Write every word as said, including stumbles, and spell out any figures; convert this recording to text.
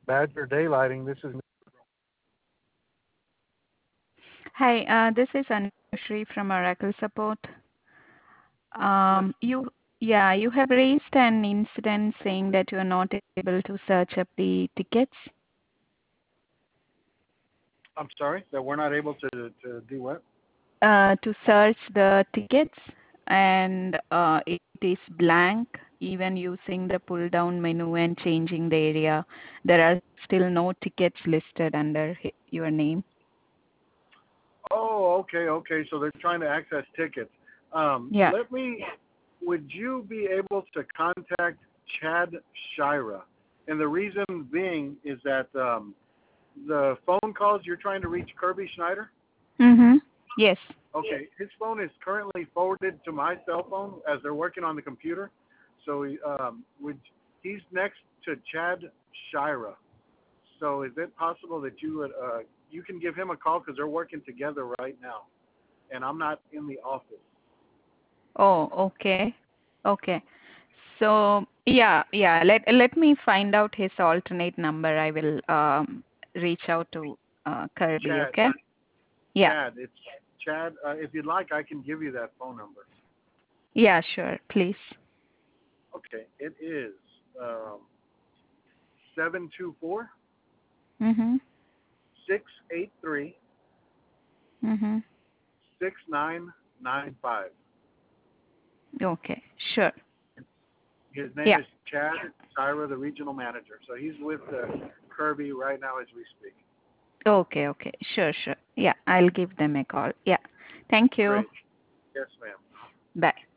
Badger Daylighting. This is Hi, uh, this is Anushri from Oracle Support. yes. Um, you, yeah, you have raised an incident saying that you are not able to search up the tickets, I'm sorry that we're not able to to do what? uh, to search the tickets, and uh, it is blank. Even using the pull-down menu and changing the area, there are still no tickets listed under hi- your name. Oh, okay, okay. So they're trying to access tickets. Um, Yeah. let me. Would you be able to contact Chad Shira? And the reason being is that um, the phone calls you're trying to reach Kirby Schneider. Mm-hmm. Yes. Okay, his phone is currently forwarded to my cell phone as they're working on the computer. So he, um, would he's next to Chad Shira. So is it possible that you would uh, you can give him a call because they're working together right now, and I'm not in the office. Oh, okay. Okay. So yeah, yeah. Let let me find out his alternate number. I will um reach out to uh Kirby. Chad, Okay. Yeah. Chad, it's Chad. Uh, if you'd like, I can give you that phone number. Yeah. Sure. Please. Okay, it is um, seven two four Mhm. six eight three Mhm. six nine nine five. Okay. Sure. His name Yeah. is Chad Syra, the regional manager. So he's with uh, Kirby right now as we speak. Okay. Okay. Sure. Sure. Yeah. I'll give them a call. Yeah. Thank you. Great. Yes, ma'am. Bye.